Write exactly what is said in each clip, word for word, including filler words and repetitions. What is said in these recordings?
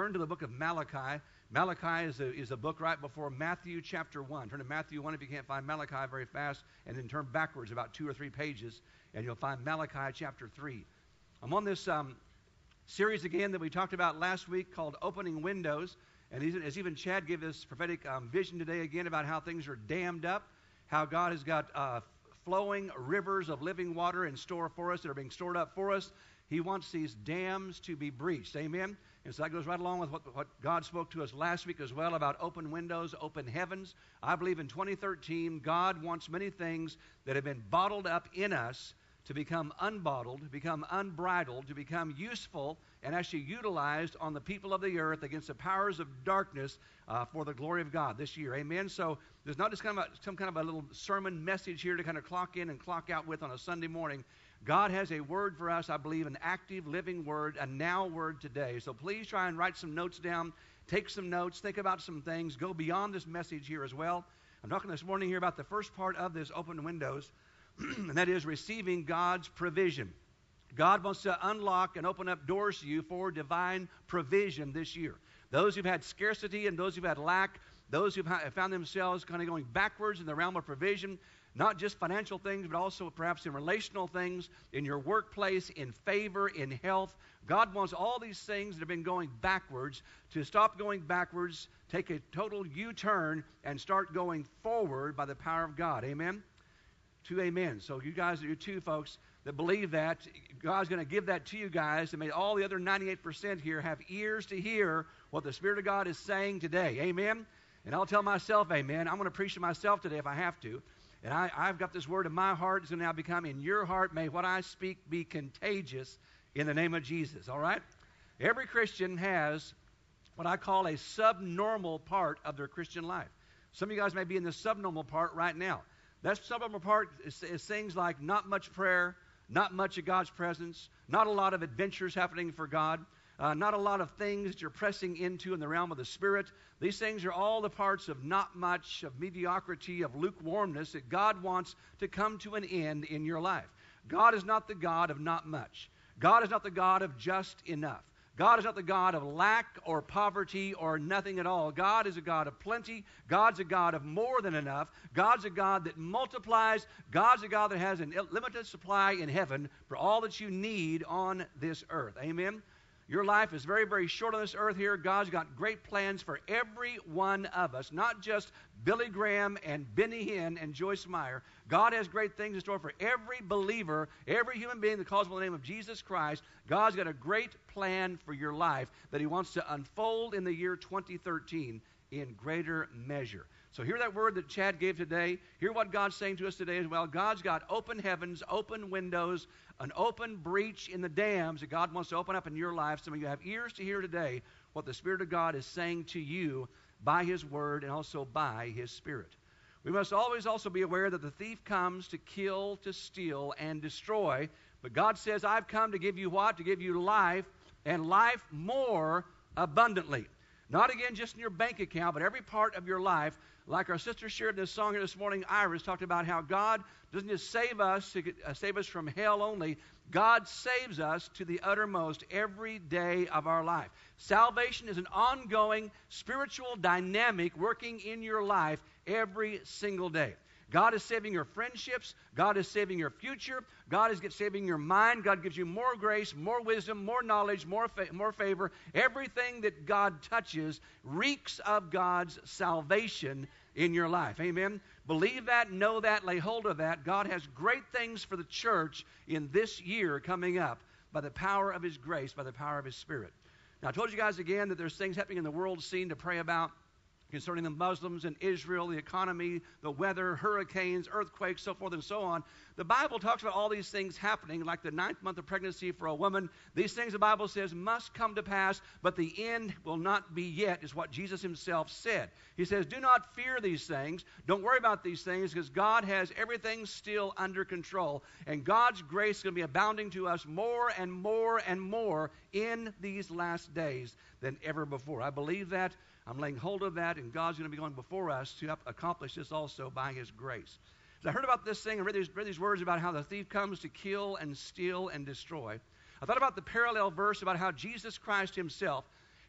Turn to the book of Malachi. Malachi is a, is a book right before Matthew chapter one. Turn to Matthew one if you can't find Malachi very fast, and then turn backwards about two or three pages, and you'll find Malachi chapter three. I'm on this um, series again that we talked about last week called Opening Windows, and as even Chad gave this prophetic um, vision today again about how things are dammed up, how God has got uh, flowing rivers of living water in store for us that are being stored up for us. He wants these dams to be breached. Amen? And so that goes right along with what, what God spoke to us last week as well about open windows, open heavens. I believe in twenty thirteen, God wants many things that have been bottled up in us to become unbottled, to become unbridled, to become useful and actually utilized on the people of the earth against the powers of darkness uh, for the glory of God this year. Amen? So there's not just kind of a, some kind of a little sermon message here to kind of clock in and clock out with on a Sunday morning. God has a word for us, I believe, an active, living word, a now word today. So please try and write some notes down, take some notes, think about some things, go beyond this message here as well. I'm talking this morning here about the first part of this open windows, and that is receiving God's provision. God wants to unlock and open up doors to you for divine provision this year. Those who've had scarcity and those who've had lack, those who've found themselves kind of going backwards in the realm of provision, not just financial things, but also perhaps in relational things, in your workplace, in favor, in health. God wants all these things that have been going backwards to stop going backwards, take a total U-turn, and start going forward by the power of God. Amen? Two amen. So you guys, you two folks that believe that, God's going to give that to you guys, and may all the other ninety-eight percent here have ears to hear what the Spirit of God is saying today. Amen? And I'll tell myself amen. I'm going to preach to myself today if I have to. And I, I've got this word in my heart. It's going to now become in your heart. May what I speak be contagious in the name of Jesus. All right? Every Christian has what I call a subnormal part of their Christian life. Some of you guys may be in the subnormal part right now. That subnormal part is, is things like not much prayer, not much of God's presence, not a lot of adventures happening for God, Uh, not a lot of things that you're pressing into in the realm of the Spirit. These things are all the parts of not much, of mediocrity, of lukewarmness that God wants to come to an end in your life. God is not the God of not much. God is not the God of just enough. God is not the God of lack or poverty or nothing at all. God is a God of plenty. God's a God of more than enough. God's a God that multiplies. God's a God that has an limited supply in heaven for all that you need on this earth. Amen? Your life is very, very short on this earth here. God's got great plans for every one of us, not just Billy Graham and Benny Hinn and Joyce Meyer. God has great things in store for every believer, every human being that calls on the name of Jesus Christ. God's got a great plan for your life that He wants to unfold in the year twenty thirteen in greater measure. So hear that word that Chad gave today. Hear what God's saying to us today as well. God's got open heavens, open windows, an open breach in the dams that God wants to open up in your life. Some of you have ears to hear today what the Spirit of God is saying to you by His word and also by His Spirit. We must always also be aware that the thief comes to kill, to steal, and destroy. But God says, I've come to give you what? To give you life, and life more abundantly. Not again just in your bank account, but every part of your life. Like our sister shared this song here this morning, Iris talked about how God doesn't just save us, to uh, save us from hell only. God saves us to the uttermost every day of our life. Salvation is an ongoing spiritual dynamic working in your life every single day. God is saving your friendships. God is saving your future. God is saving your mind. God gives you more grace, more wisdom, more knowledge, more, fa- more favor. Everything that God touches reeks of God's salvation in your life. Amen? Believe that, know that, lay hold of that. God has great things for the church in this year coming up by the power of His grace, by the power of His Spirit. Now, I told you guys again that there's things happening in the world scene to pray about concerning the Muslims and Israel, the economy, the weather, hurricanes, earthquakes, so forth and so on. The Bible talks about all these things happening, like the ninth month of pregnancy for a woman. These things, the Bible says, must come to pass, but the end will not be yet, is what Jesus Himself said. He says, do not fear these things. Don't worry about these things, because God has everything still under control, and God's grace is going to be abounding to us more and more and more in these last days than ever before. I believe that. I'm laying hold of that, and God's going to be going before us to accomplish this also by His grace. As I heard about this thing and read these, read these words about how the thief comes to kill and steal and destroy, I thought about the parallel verse about how Jesus Christ Himself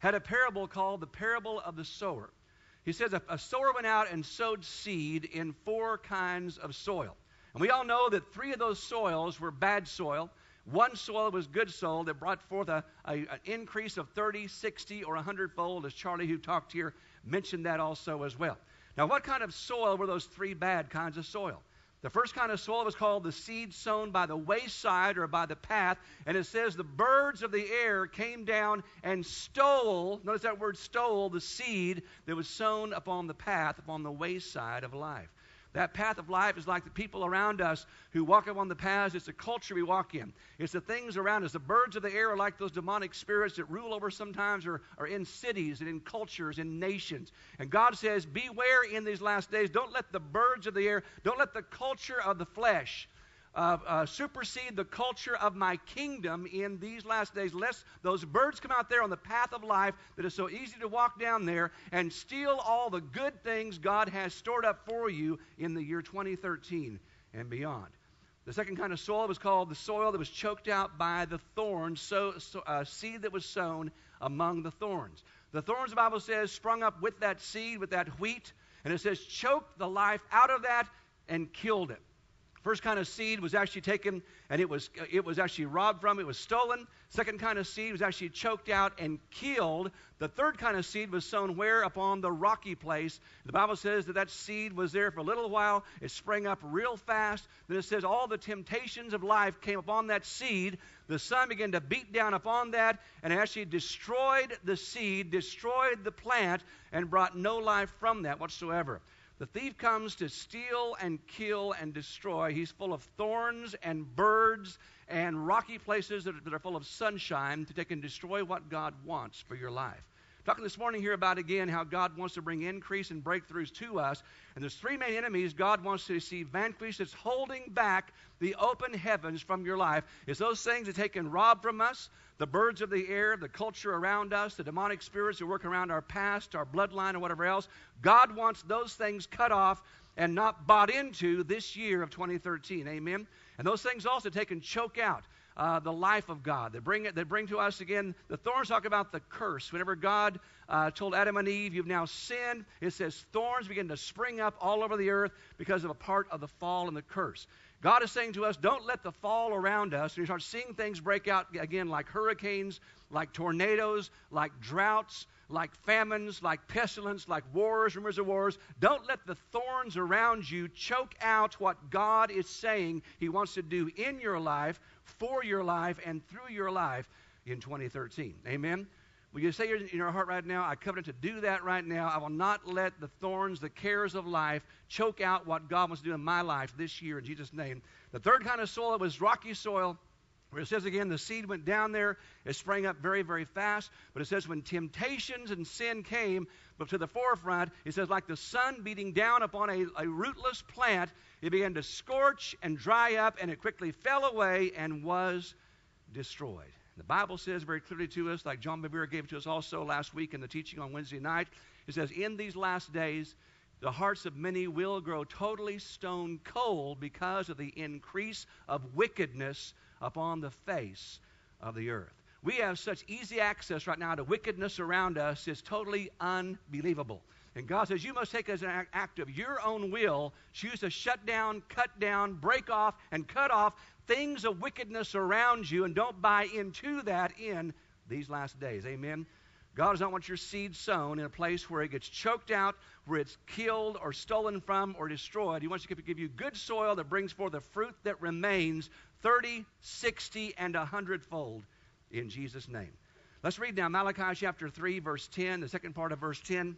had a parable called the parable of the sower. He says a, a sower went out and sowed seed in four kinds of soil. And we all know that three of those soils were bad soil. One soil was good soil that brought forth a, a, an increase of thirty, sixty, or one hundred fold, as Charlie, who talked here, mentioned that also as well. Now, what kind of soil were those three bad kinds of soil? The first kind of soil was called the seed sown by the wayside or by the path, and it says the birds of the air came down and stole, notice that word stole, the seed that was sown upon the path, upon the wayside of life. That path of life is like the people around us who walk upon the paths. It's the culture we walk in. It's the things around us. The birds of the air are like those demonic spirits that rule over sometimes or are in cities and in cultures and nations. And God says, beware in these last days. Don't let the birds of the air, don't let the culture of the flesh Uh, uh, supersede the culture of my kingdom in these last days, lest those birds come out there on the path of life that is so easy to walk down there and steal all the good things God has stored up for you in the year twenty thirteen and beyond. The second kind of soil was called the soil that was choked out by the thorns, so, so uh, seed that was sown among the thorns. The thorns, the Bible says, sprung up with that seed, with that wheat, and it says choked the life out of that and killed it. First kind of seed was actually taken and it was it was actually robbed from, it was stolen. Second kind of seed was actually choked out and killed. The third kind of seed was sown where? Upon the rocky place. The Bible says that that seed was there for a little while. It sprang up real fast. Then it says all the temptations of life came upon that seed. The sun began to beat down upon that and actually destroyed the seed, destroyed the plant, and brought no life from that whatsoever. The thief comes to steal and kill and destroy. He's full of thorns and birds and rocky places that are, that are full of sunshine to take and destroy what God wants for your life. Talking this morning here about, again, how God wants to bring increase and breakthroughs to us. And there's three main enemies God wants to see vanquished that's holding back the open heavens from your life. It's those things that take and rob from us, the birds of the air, the culture around us, the demonic spirits that work around our past, our bloodline, or whatever else. God wants those things cut off and not bought into this year of twenty thirteen. Amen? And those things also take and choke out Uh, the life of God. They bring it. They bring to us again. The thorns talk about the curse. Whenever God uh, told Adam and Eve, "You've now sinned," it says thorns begin to spring up all over the earth because of a part of the fall and the curse. God is saying to us, don't let the fall around us. And you start seeing things break out again, like hurricanes, like tornadoes, like droughts, like famines, like pestilence, like wars, rumors of wars. Don't let the thorns around you choke out what God is saying He wants to do in your life, for your life, and through your life in twenty thirteen. Amen? Will you say in your heart right now, I covenant to do that right now. I will not let the thorns, the cares of life, choke out what God wants to do in my life this year in Jesus' name. The third kind of soil was rocky soil, where it says again, the seed went down there. It sprang up very, very fast. But it says when temptations and sin came but to the forefront, it says like the sun beating down upon a, a rootless plant, it began to scorch and dry up, and it quickly fell away and was destroyed. The Bible says very clearly to us, like John Bevere gave to us also last week in the teaching on Wednesday night, it says, in these last days, the hearts of many will grow totally stone cold because of the increase of wickedness upon the face of the earth. We have such easy access right now to wickedness around us. It's totally unbelievable. And God says you must take as an act of your own will, choose to shut down, cut down, break off, and cut off things of wickedness around you, and don't buy into that in these last days. Amen? God does not want your seed sown in a place where it gets choked out, where it's killed or stolen from or destroyed. He wants to give you good soil that brings forth the fruit that remains thirty, sixty, and one hundred fold in Jesus' name. Let's read now Malachi chapter three, verse ten, the second part of verse ten.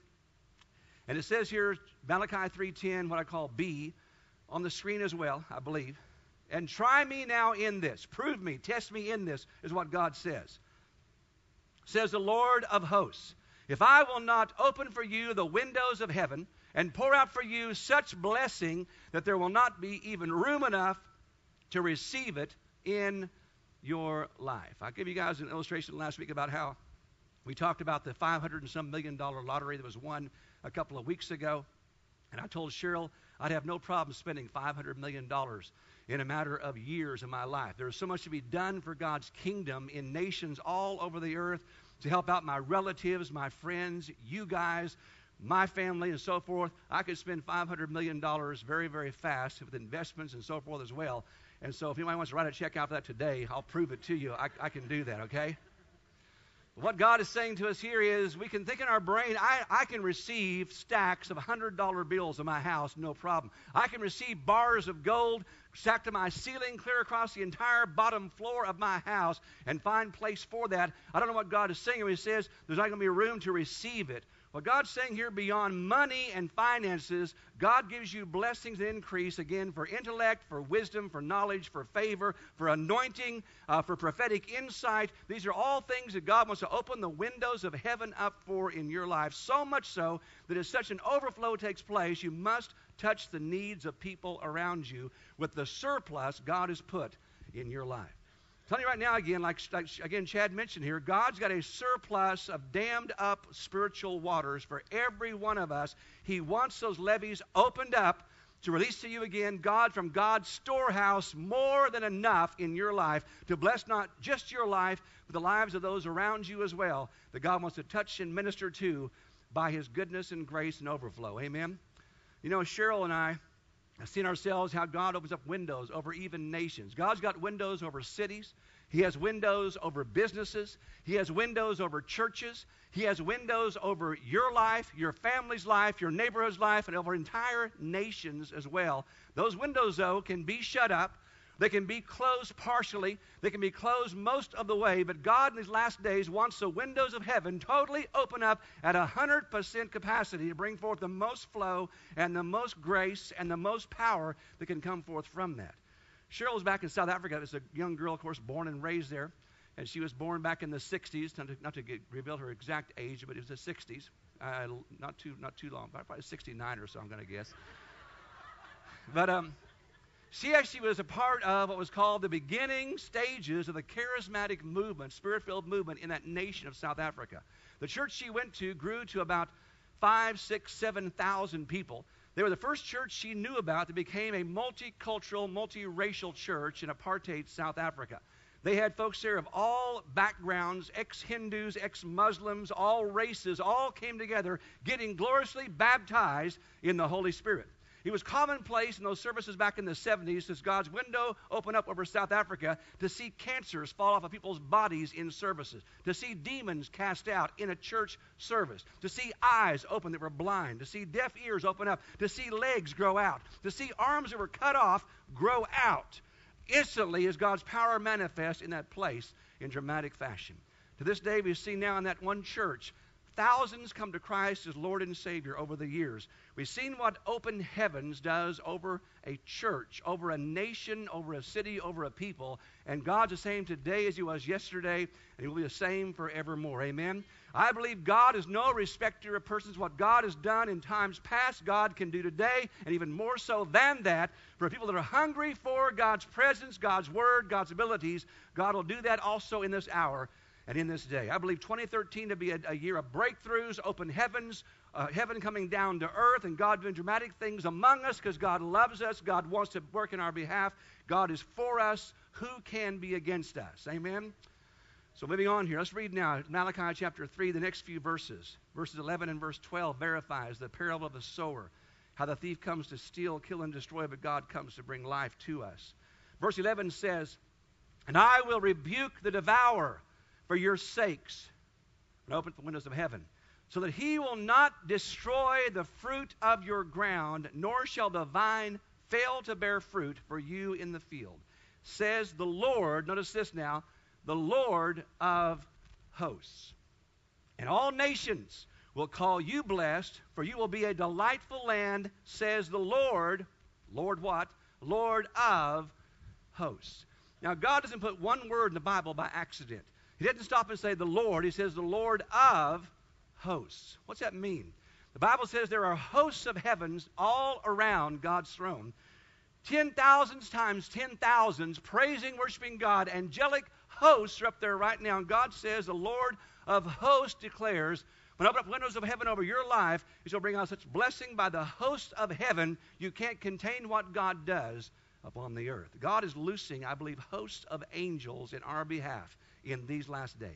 And it says here, Malachi three ten, what I call B, on the screen as well, I believe. And try me now in this. Prove me, test me in this, is what God says. Says the Lord of hosts, if I will not open for you the windows of heaven and pour out for you such blessing that there will not be even room enough to receive it in your life. I gave you guys an illustration last week about how we talked about the five hundred and some million dollar lottery that was won a couple of weeks ago. And I told Cheryl I'd have no problem spending five hundred million dollars in a matter of years in my life. There is so much to be done for God's kingdom in nations all over the earth. to help out my relatives, my friends, you guys, my family, and so forth. I could spend five hundred million dollars very, very fast with investments and so forth as well. And so if anybody wants to write a check out for that today, I'll prove it to you. I, I can do that, okay? What God is saying to us here is we can think in our brain, I, I can receive stacks of one hundred dollar bills in my house, no problem. I can receive bars of gold stacked to my ceiling, clear across the entire bottom floor of my house, and find place for that. I don't know what God is saying when He says there's not going to be room to receive it. What God's saying here, beyond money and finances, God gives you blessings and increase, again, for intellect, for wisdom, for knowledge, for favor, for anointing, uh, for prophetic insight. These are all things that God wants to open the windows of heaven up for in your life, so much so that as such an overflow takes place, you must touch the needs of people around you with the surplus God has put in your life. I'm telling you right now, again, like, like again Chad mentioned here, God's got a surplus of dammed up spiritual waters for every one of us. He wants those levees opened up to release to you again, God, from God's storehouse, more than enough in your life to bless not just your life, but the lives of those around you as well, that God wants to touch and minister to by His goodness and grace and overflow. Amen? You know, Cheryl and I have seen ourselves how God opens up windows over even nations. God's got windows over cities. He has windows over businesses. He has windows over churches. He has windows over your life, your family's life, your neighborhood's life, and over entire nations as well. Those windows, though, can be shut up. They can be closed partially. They can be closed most of the way. But God in these last days wants the windows of heaven totally open up at one hundred percent capacity to bring forth the most flow and the most grace and the most power that can come forth from that. Cheryl was back in South Africa. As a young girl, of course, born and raised there. And she was born back in the sixties, not to, not to get, reveal her exact age, but it was the sixties. Uh, not too not too long, probably sixty-nine or so, I'm going to guess. But um. She actually was a part of what was called the beginning stages of the charismatic movement, spirit-filled movement in that nation of South Africa. The church she went to grew to about five, six, seven thousand people. They were the first church she knew about that became a multicultural, multiracial church in apartheid South Africa. They had folks there of all backgrounds, ex-Hindus, ex-Muslims, all races, all came together, getting gloriously baptized in the Holy Spirit. It was commonplace in those services back in the seventies as God's window opened up over South Africa to see cancers fall off of people's bodies in services, to see demons cast out in a church service, to see eyes open that were blind, to see deaf ears open up, to see legs grow out, to see arms that were cut off grow out. Instantly as God's power manifests in that place in dramatic fashion. To this day, we see now in that one church, thousands come to Christ as Lord and Savior over the years. We've seen what open heavens does over a church, over a nation, over a city, over a people. And God's the same today as He was yesterday, and He will be the same forevermore. Amen? I believe God is no respecter of persons. What God has done in times past, God can do today, and even more so than that. For people that are hungry for God's presence, God's Word, God's abilities, God will do that also in this hour and in this day. I believe twenty thirteen to be a, a year of breakthroughs, open heavens, uh, heaven coming down to earth, and God doing dramatic things among us because God loves us. God wants to work in our behalf. God is for us. Who can be against us? Amen? So moving on here, let's read now Malachi chapter three, the next few verses. Verses eleven and verse twelve verifies the parable of the sower, how the thief comes to steal, kill, and destroy, but God comes to bring life to us. Verse eleven says, "And I will rebuke the devourer for your sakes, and open the windows of heaven, so that he will not destroy the fruit of your ground, nor shall the vine fail to bear fruit for you in the field, says the Lord," notice this now, "the Lord of hosts. And all nations will call you blessed, for you will be a delightful land, says the Lord." Lord what? Lord of hosts. Now, God doesn't put one word in the Bible by accident. He doesn't stop and say the Lord. He says the Lord of hosts. What's that mean? The Bible says there are hosts of heavens all around God's throne. Ten thousands times ten thousands praising, worshiping God. Angelic hosts are up there right now. And God says the Lord of hosts declares, when I open up windows of heaven over your life, He shall bring out such blessing by the hosts of heaven, you can't contain what God does upon the earth. God is loosing, I believe, hosts of angels in our behalf in these last days.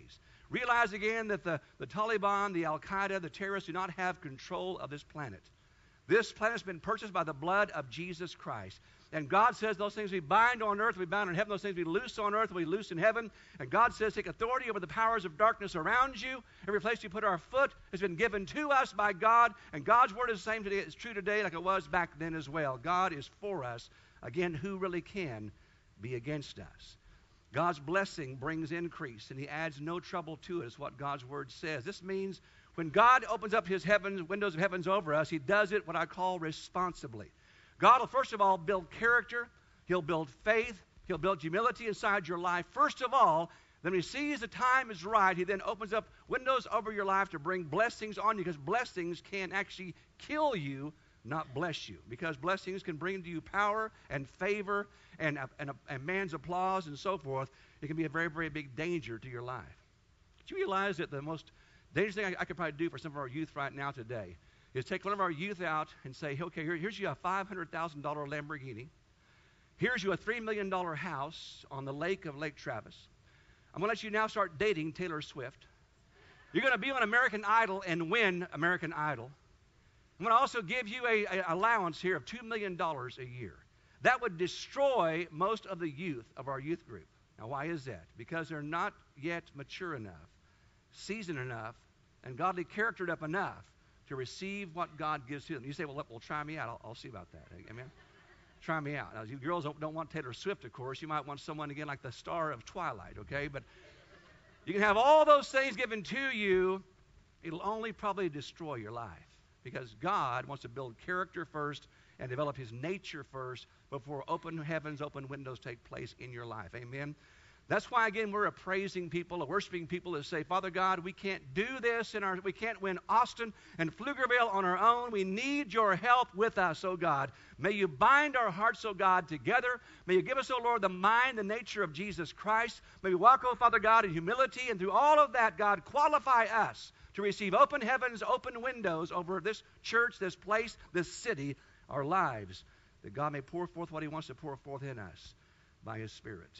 Realize again that the, the Taliban, the Al-Qaeda, the terrorists do not have control of this planet. This planet has been purchased by the blood of Jesus Christ. And God says those things we bind on earth will be bound in heaven. Those things we loose on earth will be loosed in heaven. And God says take authority over the powers of darkness around you. Every place we put our foot has been given to us by God. And God's word is the same today. It's true today like it was back then as well. God is for us. Again, who really can be against us? God's blessing brings increase, and he adds no trouble to it, is what God's word says. This means when God opens up his heavens, windows of heavens over us, he does it what I call responsibly. God will first of all build character. He'll build faith. He'll build humility inside your life. First of all, then when he sees the time is right, he then opens up windows over your life to bring blessings on you, because blessings can actually kill you, not bless you. Because blessings can bring to you power and favor and, and, and man's applause and so forth. It can be a very, very big danger to your life. Do you realize that the most dangerous thing I, I could probably do for some of our youth right now today is take one of our youth out and say, okay, here, here's you a five hundred thousand dollars Lamborghini. Here's you a three million dollars house on the lake of Lake Travis. I'm going to let you now start dating Taylor Swift. You're going to be on American Idol and win American Idol. I'm going to also give you a, a allowance here of two million dollars a year. That would destroy most of the youth of our youth group. Now, why is that? Because they're not yet mature enough, seasoned enough, and godly charactered up enough to receive what God gives to them. You say, well, well try me out. I'll, I'll see about that. Amen? Try me out. Now, you girls don't, don't want Taylor Swift, of course. You might want someone, again, like the star of Twilight, okay? But you can have all those things given to you. It'll only probably destroy your life, because God wants to build character first and develop his nature first before open heavens, open windows take place in your life. Amen? That's why, again, we're a praising people, a worshiping people that say, Father God, we can't do this in our, we can't win Austin and Pflugerville on our own. We need your help with us, oh God. May you bind our hearts, oh God, together. May you give us, oh Lord, the mind, the nature of Jesus Christ. May we walk, oh Father God, in humility, and through all of that, God, qualify us to receive open heavens, open windows over this church, this place, this city, our lives, that God may pour forth what he wants to pour forth in us by his Spirit.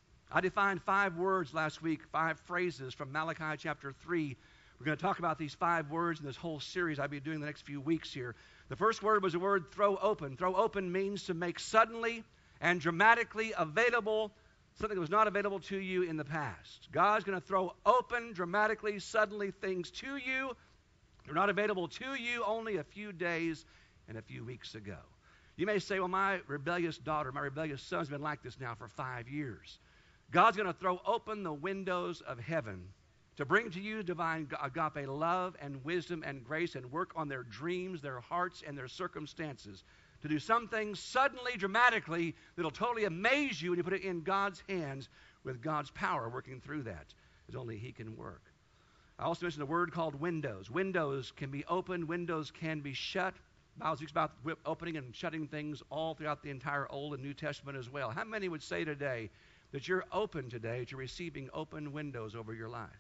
I defined five words last week, five phrases from Malachi chapter three. We're going to talk about these five words in this whole series I'll be doing the next few weeks here. The first word was the word throw open. Throw open means to make suddenly and dramatically available something that was not available to you in the past. God's going to throw open, dramatically, suddenly things to you. They're not available to you only a few days and a few weeks ago. You may say, well, my rebellious daughter, my rebellious son's been like this now for five years. God's going to throw open the windows of heaven to bring to you divine agape love and wisdom and grace, and work on their dreams, their hearts, and their circumstances, to do some things suddenly, dramatically, that'll totally amaze you when you put it in God's hands with God's power working through that, as only he can work. I also mentioned a word called windows. Windows can be opened. Windows can be shut. The Bible speaks about opening and shutting things all throughout the entire Old and New Testament as well. How many would say today that you're open today to receiving open windows over your life?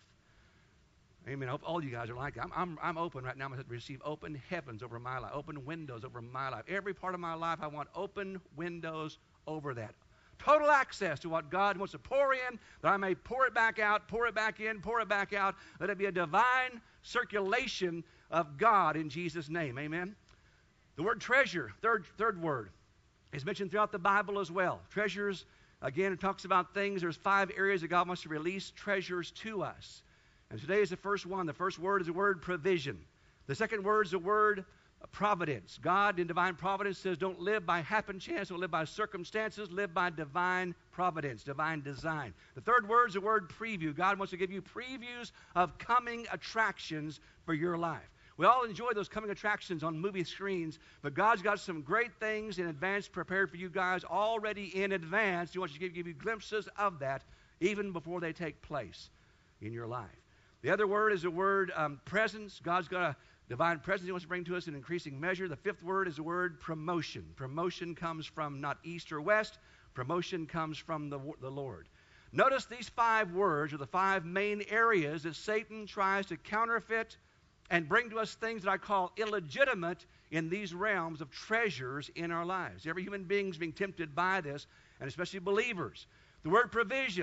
Amen. I hope all you guys are like that. I'm, I'm, I'm open right now. I'm going to receive open heavens over my life, open windows over my life. Every part of my life, I want open windows over that. Total access to what God wants to pour in, that I may pour it back out, pour it back in, pour it back out. Let it be a divine circulation of God in Jesus' name. Amen. The word treasure, third, third word, is mentioned throughout the Bible as well. Treasures, again, it talks about things. There's five areas that God wants to release treasures to us. And today is the first one. The first word is the word provision. The second word is the word providence. God in divine providence says don't live by happen chance, don't live by circumstances, live by divine providence, divine design. The third word is the word preview. God wants to give you previews of coming attractions for your life. We all enjoy those coming attractions on movie screens, but God's got some great things in advance prepared for you guys already in advance. He wants to give, give you glimpses of that even before they take place in your life. The other word is the word um, presence. God's got a divine presence he wants to bring to us in increasing measure. The fifth word is the word promotion. Promotion comes from not east or west. Promotion comes from the, the Lord. Notice these five words are the five main areas that Satan tries to counterfeit and bring to us things that I call illegitimate in these realms of treasures in our lives. Every human being is being tempted by this, and especially believers. The word provision.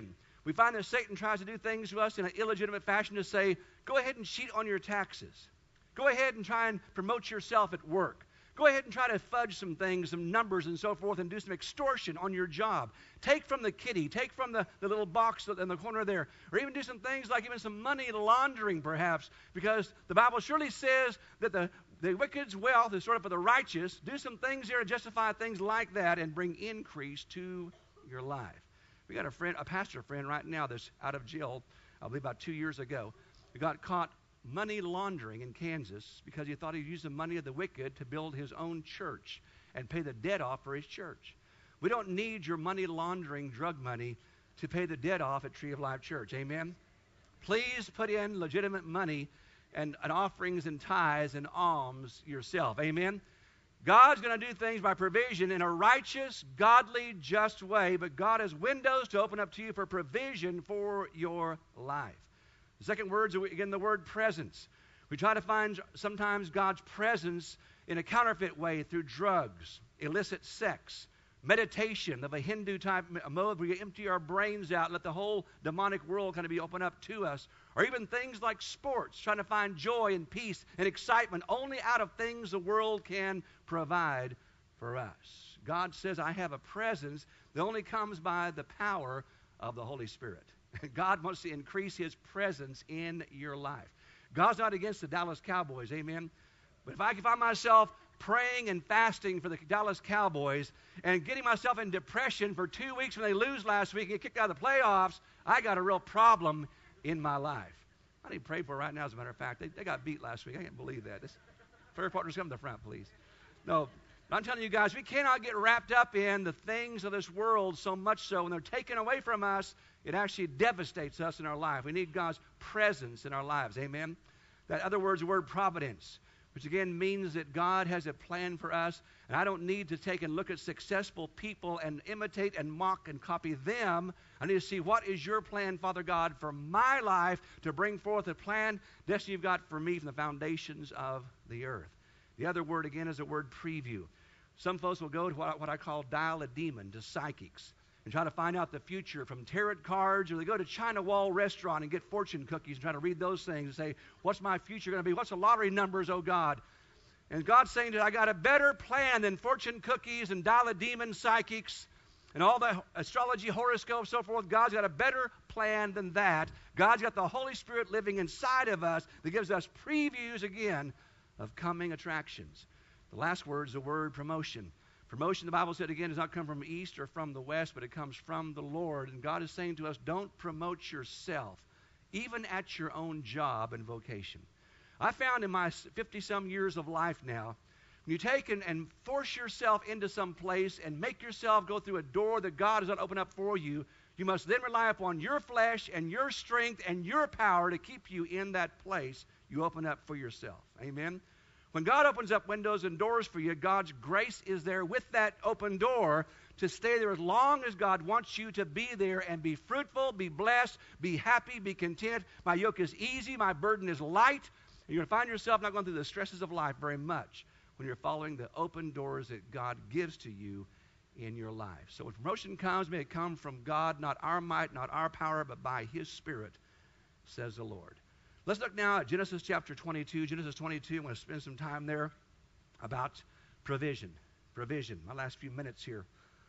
We find that Satan tries to do things to us in an illegitimate fashion to say, go ahead and cheat on your taxes. Go ahead and try and promote yourself at work. Go ahead and try to fudge some things, some numbers and so forth, and do some extortion on your job. Take from the kitty, take from the, the little box in the corner there, or even do some things like even some money laundering perhaps, because the Bible surely says that the, the wicked's wealth is stored up for the righteous. Do some things here to justify things like that and bring increase to your life. We got a friend, a pastor friend right now that's out of jail, I believe about two years ago, who got caught money laundering in Kansas because he thought he'd use the money of the wicked to build his own church and pay the debt off for his church. We don't need your money laundering drug money to pay the debt off at Tree of Life Church. Amen? Please put in legitimate money and, and offerings and tithes and alms yourself. Amen? God's going to do things by provision in a righteous, godly, just way, but God has windows to open up to you for provision for your life. The second word is, again, the word presence. We try to find sometimes God's presence in a counterfeit way through drugs, illicit sex, meditation of a Hindu-type mode where we empty our brains out and let the whole demonic world kind of be opened up to us, or even things like sports, trying to find joy and peace and excitement only out of things the world can provide for us. God says, I have a presence that only comes by the power of the Holy Spirit. God wants to increase his presence in your life. God's not against the Dallas Cowboys, amen? But if I can find myself praying and fasting for the Dallas Cowboys and getting myself in depression for two weeks when they lose last week and get kicked out of the playoffs, I got a real problem in my life. I need to pray for right now, as a matter of fact. They, they got beat last week. I can't believe that. This, prayer partners, come to the front, please. No, I'm telling you guys, we cannot get wrapped up in the things of this world so much so when they're taken away from us, it actually devastates us in our life. We need God's presence in our lives. Amen? That other word is the word providence, which again means that God has a plan for us, and I don't need to take and look at successful people and imitate and mock and copy them. I need to see what is your plan, Father God, for my life to bring forth a plan, destiny you've got for me from the foundations of the earth. The other word, again, is the word preview. Some folks will go to what, what I call dial a demon, to psychics, and try to find out the future from tarot cards, or they go to China Wall Restaurant and get fortune cookies and try to read those things and say, what's my future going to be? What's the lottery numbers, oh God? And God's saying that I got a better plan than fortune cookies and dial a demon psychics and all the astrology, horoscopes, so forth. God's got a better plan than that. God's got the Holy Spirit living inside of us that gives us previews, again, of coming attractions. The last word is the word promotion. Promotion, the Bible said, again, does not come from east or from the west, but it comes from the Lord. And God is saying to us, don't promote yourself, even at your own job and vocation. I found in my fifty-some years of life now, when you take and, and force yourself into some place and make yourself go through a door that God has not opened up for you, you must then rely upon your flesh and your strength and your power to keep you in that place you open up for yourself. Amen? When God opens up windows and doors for you, God's grace is there with that open door to stay there as long as God wants you to be there and be fruitful, be blessed, be happy, be content. My yoke is easy, my burden is light. And you're going to find yourself not going through the stresses of life very much when you're following the open doors that God gives to you in your life. So when promotion comes, may it come from God, not our might, not our power, but by his Spirit, says the Lord. Let's look now at Genesis chapter twenty-two. Genesis twenty-two, I'm going to spend some time there about provision. Provision, my last few minutes here.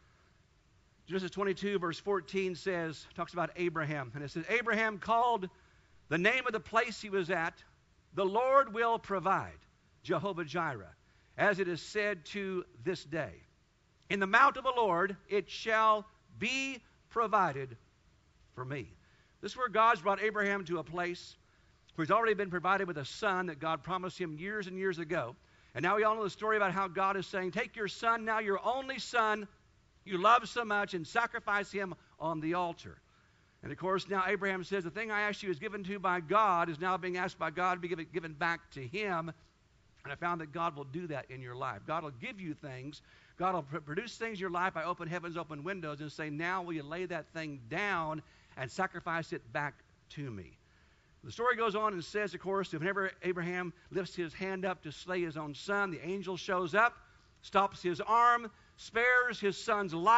Genesis twenty-two, verse fourteen says, talks about Abraham. And it says, Abraham called the name of the place he was at, the Lord will provide, Jehovah Jireh, as it is said to this day. In the mount of the Lord it shall be provided for me. This is where God's brought Abraham to a place where he's already been provided with a son that God promised him years and years ago. And now we all know the story about how God is saying, take your son, now your only son, you love so much, and sacrifice him on the altar. And of course, now Abraham says, the thing I asked you is given to you by God is now being asked by God to be given, given back to him. And I found that God will do that in your life. God will give you things. God will pr- produce things in your life by open heavens, open windows, and say, now will you lay that thing down and sacrifice it back to me? The story goes on and says, of course, that whenever Abraham lifts his hand up to slay his own son, the angel shows up, stops his arm, spares his son's life,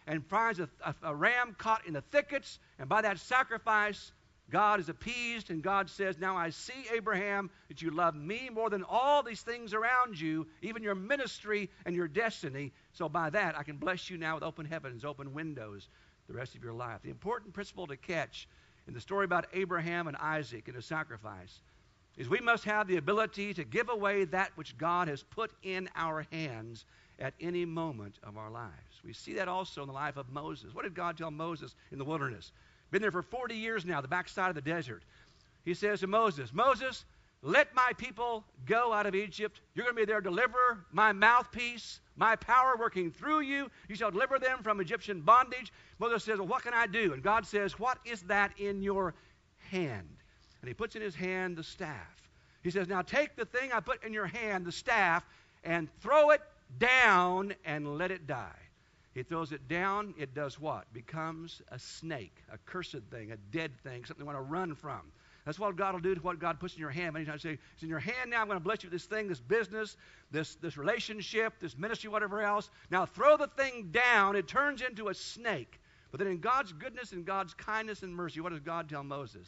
and finds a, a, a ram caught in the thickets, and by that sacrifice, God is appeased, and God says, now I see, Abraham, that you love me more than all these things around you, even your ministry and your destiny. So by that, I can bless you now with open heavens, open windows the rest of your life. The important principle to catch in the story about Abraham and Isaac and his sacrifice is we must have the ability to give away that which God has put in our hands at any moment of our lives. We see that also in the life of Moses. What did God tell Moses in the wilderness? Been there for forty years now, the backside of the desert. He says to Moses, Moses, let my people go out of Egypt. You're going to be there to deliver my mouthpiece, my power working through you. You shall deliver them from Egyptian bondage. Moses says, well, what can I do? And God says, what is that in your hand? And he puts in his hand the staff. He says, now take the thing I put in your hand, the staff, and throw it down and let it die. He throws it down, it does what? Becomes a snake, a cursed thing, a dead thing, something you want to run from. That's what God will do to what God puts in your hand. Many times say, it's in your hand now, I'm going to bless you with this thing, this business, this, this relationship, this ministry, whatever else. Now throw the thing down, it turns into a snake. But then in God's goodness and God's kindness and mercy, what does God tell Moses?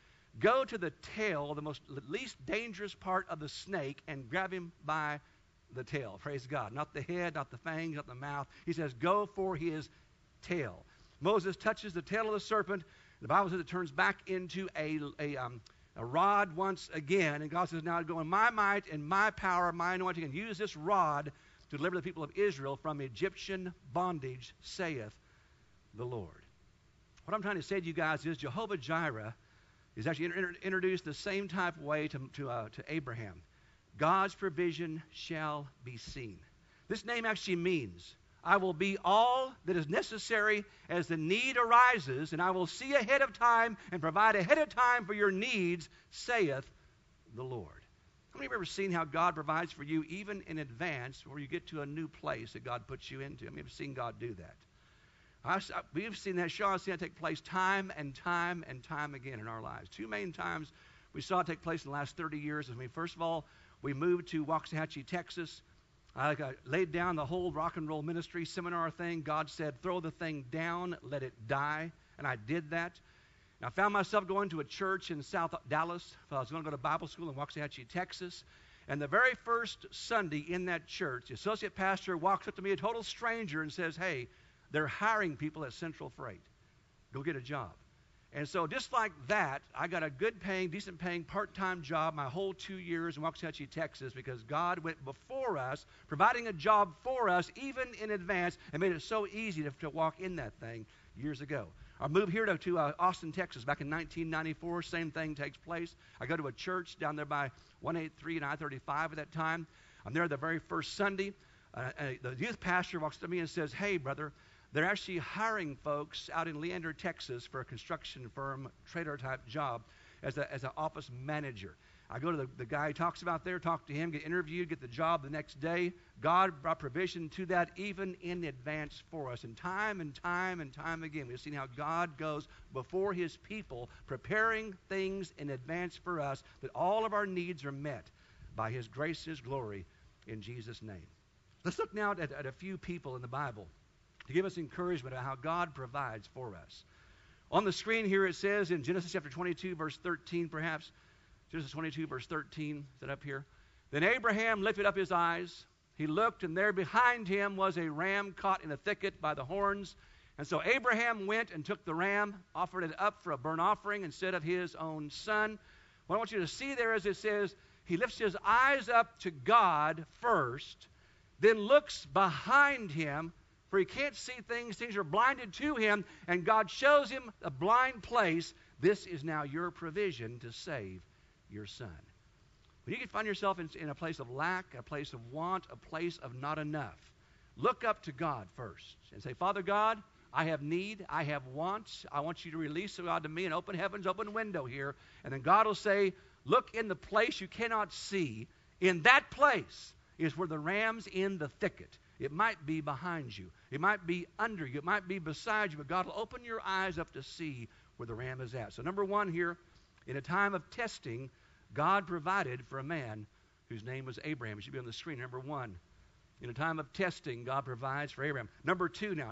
Go to the tail, the most least dangerous part of the snake, and grab him by the tail. Praise God. Not the head, not the fangs, not the mouth. He says, go for his tail. Moses touches the tail of the serpent. The Bible says it turns back into a, a, um, a rod once again. And God says, now go in my might and my power, my anointing, and use this rod to deliver the people of Israel from Egyptian bondage, saith the Lord. What I'm trying to say to you guys is Jehovah Jireh is actually inter- introduced the same type of way to, to, uh, to Abraham. God's provision shall be seen. This name actually means, I will be all that is necessary as the need arises, and I will see ahead of time and provide ahead of time for your needs, saith the Lord. How many of you have ever seen how God provides for you even in advance before you get to a new place that God puts you into? How many have seen God do that? I, I, we've seen that, Sean, I've seen that take place time and time and time again in our lives. Two main times we saw it take place in the last thirty years. I mean, first of all, we moved to Waxahachie, Texas. I got, laid down the whole rock and roll ministry seminar thing. God said, throw the thing down, let it die. And I did that. And I found myself going to a church in South Dallas. I was going to go to Bible school in Waxahachie, Texas. And the very first Sunday in that church, the associate pastor walks up to me, a total stranger, and says, hey, they're hiring people at Central Freight. Go get a job. And so just like that, I got a good paying, decent paying part-time job my whole two years in Waxahachie, Texas, because God went before us, providing a job for us even in advance, and made it so easy to, to walk in that thing years ago. I moved here to, to uh, Austin, Texas back in nineteen ninety-four. Same thing takes place. I go to a church down there by one eighty-three and I thirty-five at that time. I'm there the very first Sunday. Uh, the youth pastor walks to me and says, hey, brother, they're actually hiring folks out in Leander, Texas for a construction firm, trader-type job as a, as an office manager. I go to the, the guy he talks about there, talk to him, get interviewed, get the job the next day. God brought provision to that even in advance for us. And time and time and time again, we've seen how God goes before his people, preparing things in advance for us, that all of our needs are met by his grace and his glory in Jesus' name. Let's look now at, at a few people in the Bible to give us encouragement about how God provides for us. On the screen here it says in Genesis chapter twenty-two, verse thirteen perhaps, Genesis twenty-two, verse thirteen, is that up here? Then Abraham lifted up his eyes. He looked, and there behind him was a ram caught in a thicket by the horns. And so Abraham went and took the ram, offered it up for a burnt offering instead of his own son. What I want you to see there is it says, he lifts his eyes up to God first, then looks behind him, for he can't see things. Things are blinded to him, and God shows him a blind place. This is now your provision to save your son. When you can find yourself in, in a place of lack, a place of want, a place of not enough, look up to God first and say, Father God, I have need, I have wants. I want you to release, God, to me an open heavens, open window here. And then God will say, look in the place you cannot see. In that place is where the ram's in the thicket. It might be behind you. It might be under you. It might be beside you. But God will open your eyes up to see where the ram is at. So number one here, in a time of testing, God provided for a man whose name was Abraham. It should be on the screen. Number one, in a time of testing, God provides for Abraham. Number two now,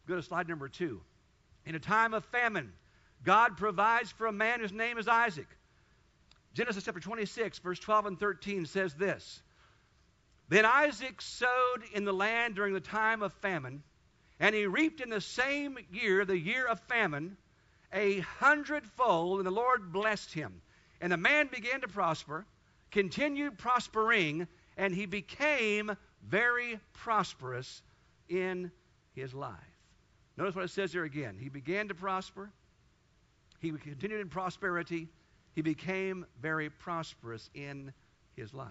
Go to slide number two. In a time of famine, God provides for a man whose name is Isaac. Genesis chapter twenty-six, verse twelve and thirteen says this. Then Isaac sowed in the land during the time of famine, and he reaped in the same year, the year of famine, a hundredfold, and the Lord blessed him. And the man began to prosper, continued prospering, and he became very prosperous in his life. Notice what it says there again. He began to prosper. He continued in prosperity. He became very prosperous in his life.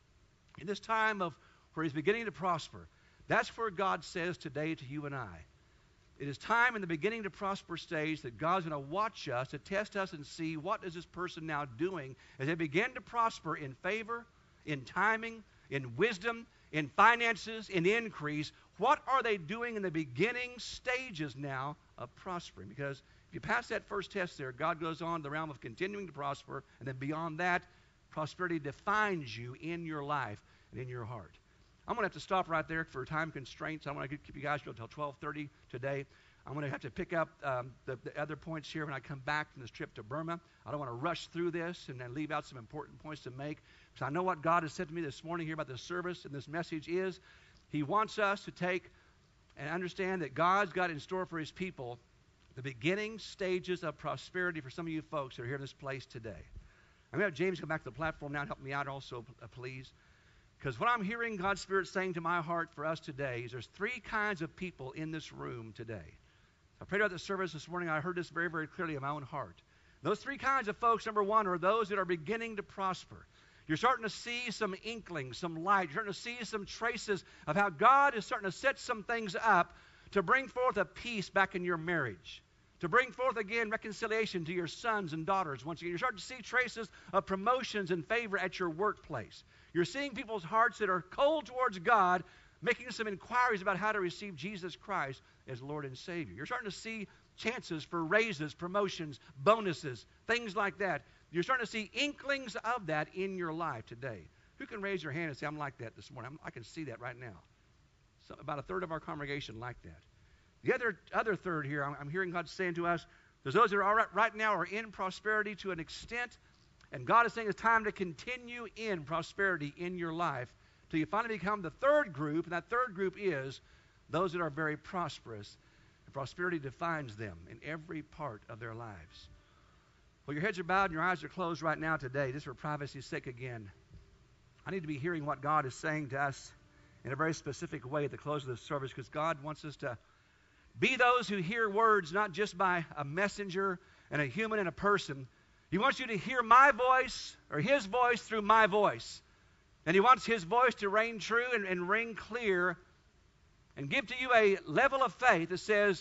In this time of where he's beginning to prosper, that's where God says today to you and I, it is time in the beginning to prosper stage that God's going to watch us, to test us and see what is this person now doing as they begin to prosper in favor, in timing, in wisdom, in finances, in increase. What are they doing in the beginning stages now of prospering? Because if you pass that first test there, God goes on to the realm of continuing to prosper, and then beyond that, prosperity defines you in your life and in your heart. I'm going to have to stop right there for time constraints. I want to keep you guys until twelve thirty today. I'm going to have to pick up um, the, the other points here when I come back from this trip to Burma. I don't want to rush through this and then leave out some important points to make, because I know what God has said to me this morning here about this service and this message is He wants us to take and understand that God's got in store for His people the beginning stages of prosperity for some of you folks that are here in this place today. I'm going to have James come back to the platform now and help me out also, uh, please. Because what I'm hearing God's Spirit saying to my heart for us today is there's three kinds of people in this room today. I prayed about the service this morning. I heard this very, very clearly in my own heart. Those three kinds of folks, number one, are those that are beginning to prosper. You're starting to see some inklings, some light. You're starting to see some traces of how God is starting to set some things up to bring forth a peace back in your marriage, to bring forth again reconciliation to your sons and daughters. Once again, you're starting to see traces of promotions and favor at your workplace. You're seeing people's hearts that are cold towards God, making some inquiries about how to receive Jesus Christ as Lord and Savior. You're starting to see chances for raises, promotions, bonuses, things like that. You're starting to see inklings of that in your life today. Who can raise your hand and say, I'm like that this morning? I'm, I can see that right now. So about a third of our congregation like that. The other other third here, I'm, I'm hearing God saying to us, there's those that are all right, right now are in prosperity to an extent, and God is saying it's time to continue in prosperity in your life till you finally become the third group, and that third group is those that are very prosperous. And prosperity defines them in every part of their lives. Well, your heads are bowed and your eyes are closed right now today, just for privacy's sake again. I need to be hearing what God is saying to us in a very specific way at the close of this service, because God wants us to be those who hear words not just by a messenger and a human and a person. He wants you to hear my voice or His voice through my voice. And He wants His voice to reign true and, and ring clear and give to you a level of faith that says,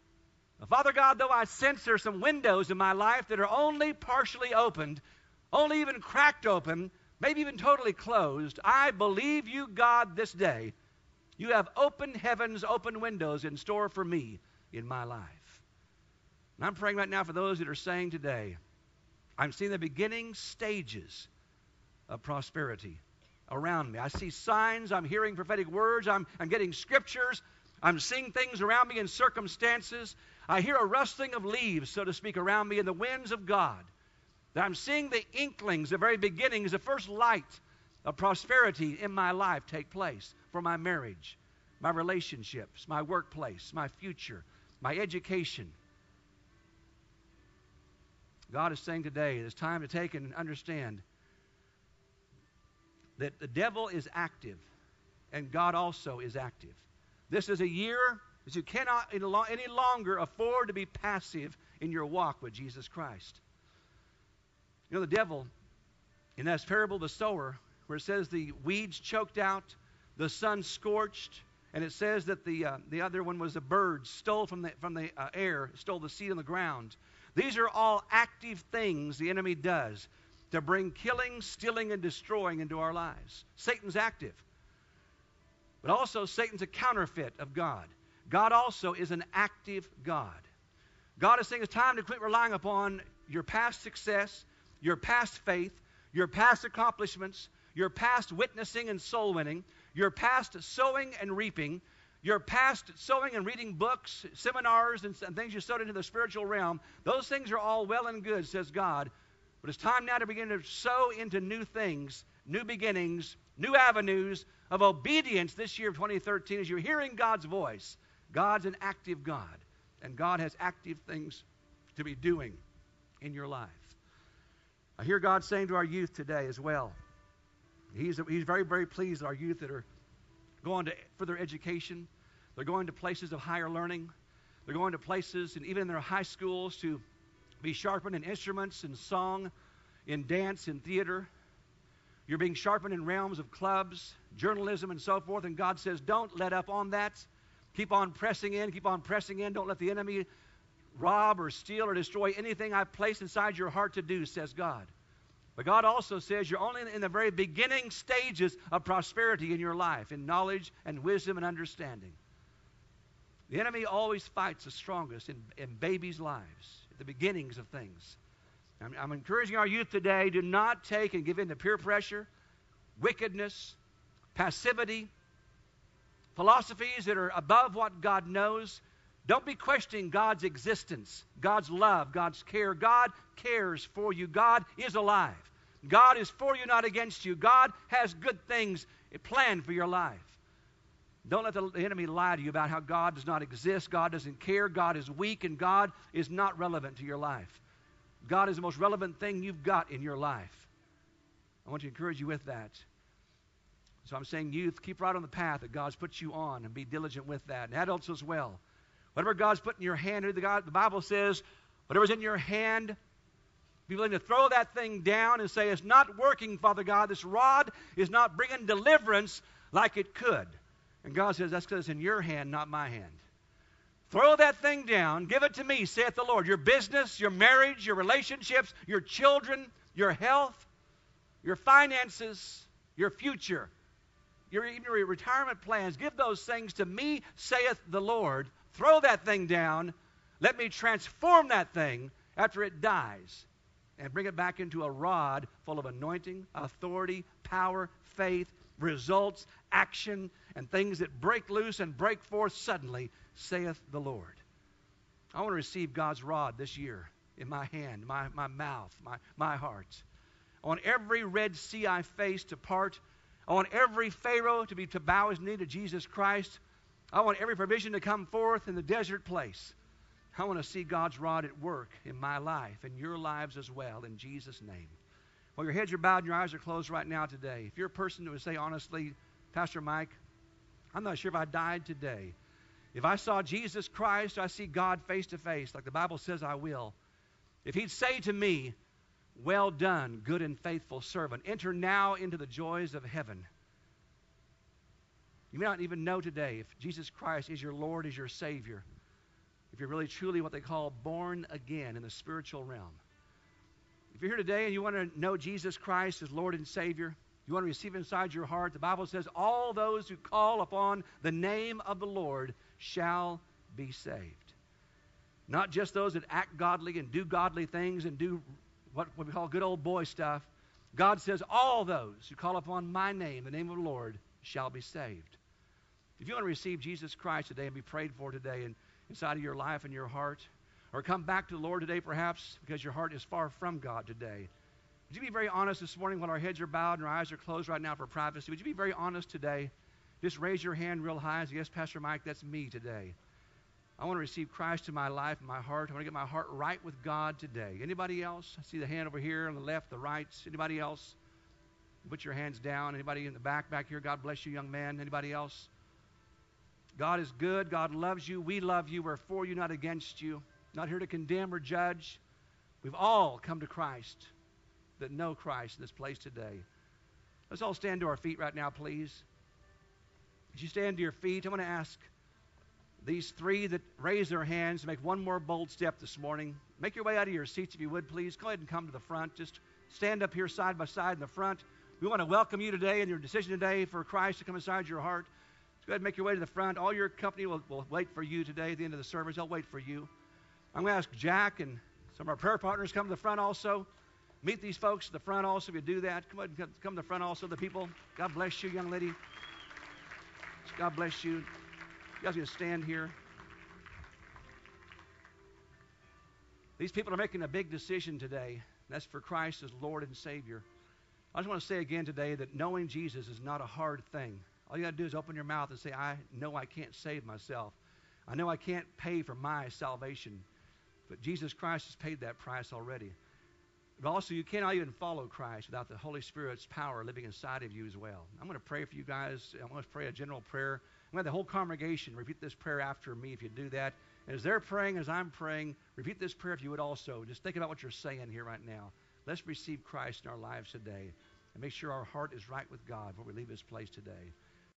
Father God, though I sense there's some windows in my life that are only partially opened, only even cracked open, maybe even totally closed, I believe you, God, this day. You have open heavens, open windows in store for me in my life. And I'm praying right now for those that are saying today, I'm seeing the beginning stages of prosperity around me. I see signs. I'm hearing prophetic words. I'm, I'm getting scriptures. I'm seeing things around me in circumstances. I hear a rustling of leaves, so to speak, around me in the winds of God. That I'm seeing the inklings, the very beginnings, the first light of prosperity in my life take place for my marriage, my relationships, my workplace, my future, my education. God is saying today it's time to take and understand that the devil is active and God also is active. This is a year that you cannot any longer afford to be passive in your walk with Jesus Christ. You know, the devil, in that parable of the sower, where it says the weeds choked out, the sun scorched, and it says that the uh, the other one was the birds stole from the from the uh, air, stole the seed on the ground. These are all active things the enemy does to bring killing, stealing, and destroying into our lives. Satan's active. But also Satan's a counterfeit of God. God also is an active God. God is saying it's time to quit relying upon your past success, your past faith, your past accomplishments, your past witnessing and soul winning, your past sowing and reaping, your past sowing and reading books, seminars, and, and things you sowed into the spiritual realm, those things are all well and good, says God. But it's time now to begin to sow into new things, new beginnings, new avenues of obedience this year of twenty thirteen as you're hearing God's voice. God's an active God, and God has active things to be doing in your life. I hear God saying to our youth today as well. He's, he's very, very pleased with our youth that are going to further education. They're going to places of higher learning. They're going to places, and even in their high schools, to be sharpened in instruments, in song, in dance, in theater. You're being sharpened in realms of clubs, journalism, and so forth. And God says, don't let up on that. Keep on pressing in. Keep on pressing in. Don't let the enemy rob or steal or destroy anything I've placed inside your heart to do, says God. But God also says you're only in the very beginning stages of prosperity in your life, in knowledge and wisdom and understanding. The enemy always fights the strongest in, in babies' lives, at the beginnings of things. I'm, I'm encouraging our youth today, do not take and give in to peer pressure, wickedness, passivity, philosophies that are above what God knows. Don't be questioning God's existence, God's love, God's care. God cares for you. God is alive. God is for you, not against you. God has good things planned for your life. Don't let the enemy lie to you about how God does not exist, God doesn't care, God is weak, and God is not relevant to your life. God is the most relevant thing you've got in your life. I want to encourage you with that. So I'm saying, youth, keep right on the path that God's put you on and be diligent with that. And adults as well. Whatever God's put in your hand, the, God, the Bible says, whatever's in your hand, be willing to throw that thing down and say, it's not working, Father God. This rod is not bringing deliverance like it could. And God says, that's because it's in your hand, not my hand. Throw that thing down. Give it to me, saith the Lord. Your business, your marriage, your relationships, your children, your health, your finances, your future, your, even your retirement plans. Give those things to me, saith the Lord. Throw that thing down. Let me transform that thing after it dies and bring it back into a rod full of anointing, authority, power, faith, results, action, and things that break loose and break forth suddenly, saith the Lord. I want to receive God's rod this year in my hand, my, my mouth, my, my heart. I want every Red Sea I face to part. I want every Pharaoh to be to bow his knee to Jesus Christ. I want every provision to come forth in the desert place. I want to see God's rod at work in my life and your lives as well, in Jesus' name. While your heads are bowed and your eyes are closed right now today, if you're a person who would say honestly, Pastor Mike, I'm not sure if I died today. If I saw Jesus Christ, I see God face to face, like the Bible says I will. If he'd say to me, well done, good and faithful servant, enter now into the joys of heaven. You may not even know today if Jesus Christ is your Lord, is your Savior, if you're really truly what they call born again in the spiritual realm. If you're here today and you want to know Jesus Christ as Lord and Savior, you want to receive him inside your heart, the Bible says all those who call upon the name of the Lord shall be saved. Not just those that act godly and do godly things and do what we call good old boy stuff. God says all those who call upon my name, the name of the Lord, shall be saved. If you want to receive Jesus Christ today and be prayed for today and inside of your life and your heart, or come back to the Lord today perhaps because your heart is far from God today, would you be very honest this morning while our heads are bowed and our eyes are closed right now for privacy? Would you be very honest today? Just raise your hand real high and say, yes, Pastor Mike, that's me today. I want to receive Christ in my life and my heart. I want to get my heart right with God today. Anybody else? I see the hand over here on the left, the right. Anybody else? Put your hands down. Anybody in the back, back here? God bless you, young man. Anybody else? God is good. God loves you. We love you. We're for you, not against you. Not here to condemn or judge. We've all come to Christ that know Christ in this place today. Let's all stand to our feet right now, please. As you stand to your feet, I'm going to ask these three that raise their hands to make one more bold step this morning. Make your way out of your seats if you would, please. Go ahead and come to the front. Just stand up here side by side in the front. We want to welcome you today in your decision today for Christ to come inside your heart. Go ahead and make your way to the front. All your company will, will wait for you today at the end of the service. They'll wait for you. I'm going to ask Jack and some of our prayer partners come to the front also. Meet these folks at the front also if you do that. Come ahead and come to the front also, the people. God bless you, young lady. God bless you. You guys going to stand here? These people are making a big decision today. That's for Christ as Lord and Savior. I just want to say again today that knowing Jesus is not a hard thing. All you got to do is open your mouth and say, I know I can't save myself. I know I can't pay for my salvation. But Jesus Christ has paid that price already. But also, you cannot even follow Christ without the Holy Spirit's power living inside of you as well. I'm going to pray for you guys. I'm going to pray a general prayer. I'm going to have the whole congregation repeat this prayer after me if you do that. And as they're praying, as I'm praying, repeat this prayer if you would also. Just think about what you're saying here right now. Let's receive Christ in our lives today and make sure our heart is right with God before we leave this place today.